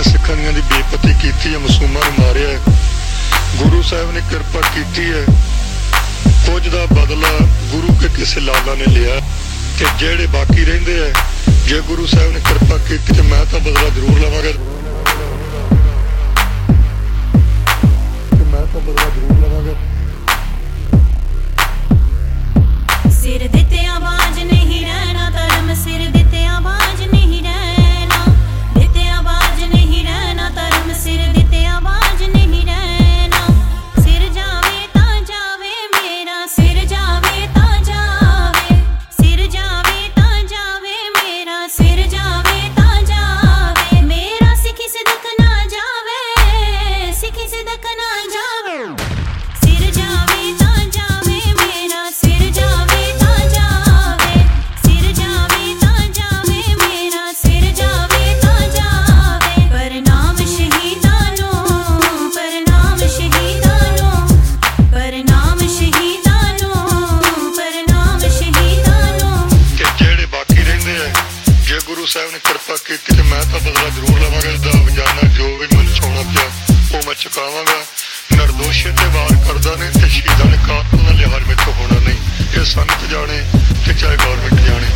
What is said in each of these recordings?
सिखां दी बेपत्ती की है, मासूमां नूं मारिया है। गुरु साहब ने कृपा की है, कुछ दा बदला गुरु के किसी लाला ने लिया ते जेड़े बाकी रहिंदे है जे गुरु साहब ने कृपा की ते मैं तो बदला जरूर लवांगा, मैं तो बदला जरूर लवांगा। सिर दिते आवाज नहीं रहना धर्म, सिर दिते आवाज नहीं रहना, दिते आवाज नहीं रहना धर्म, सिर दिते आवाज नहीं रहना। सिर जावे ता जावे मेरा, सिर जावे ता जावे, सिर जावे ता जावे मेरा, सिर जावे ता जावे मेरा। सिखी सिदक ना जावे, सिखी सिदक ना जावे, सिर जावे ता जावे मेरा, सिर जावे साहब ने कृपा की कि मैं तो बदला जरूर लवांगा। रोजाना जो भी मन छाउणा पिया वो मैं चुकावांगा। निर्दोषी ते वार करदा नहीं ते शहीदां ने कातल दा लिहाज मेरे तो होना नहीं। ये संत जाने ते चाहे गौरमेंट जाने।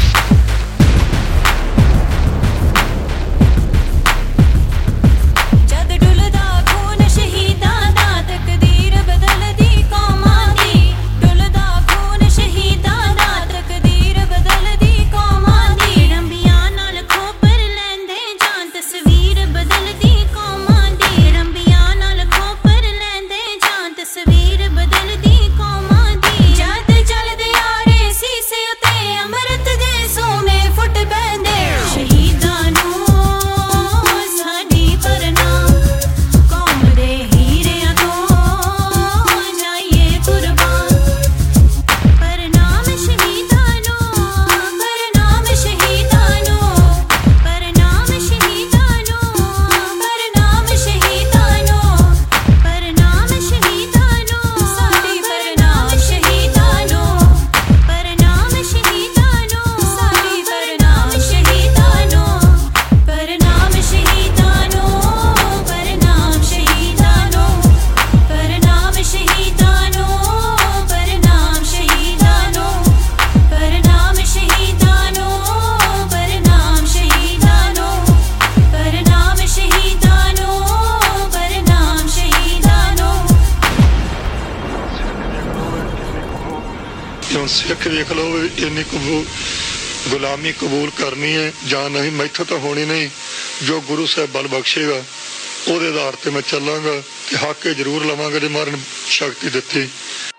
सिख देख लो इन्नी गुलामी कबूल करनी है जां नहीं, मैथों तो होनी नहीं। जो गुरु साहब बल बख्शेगा ਉਹਦੇ आधार पर मैं चलांगा कि हक जरूर लवांगा जे मारन शक्ति दिती।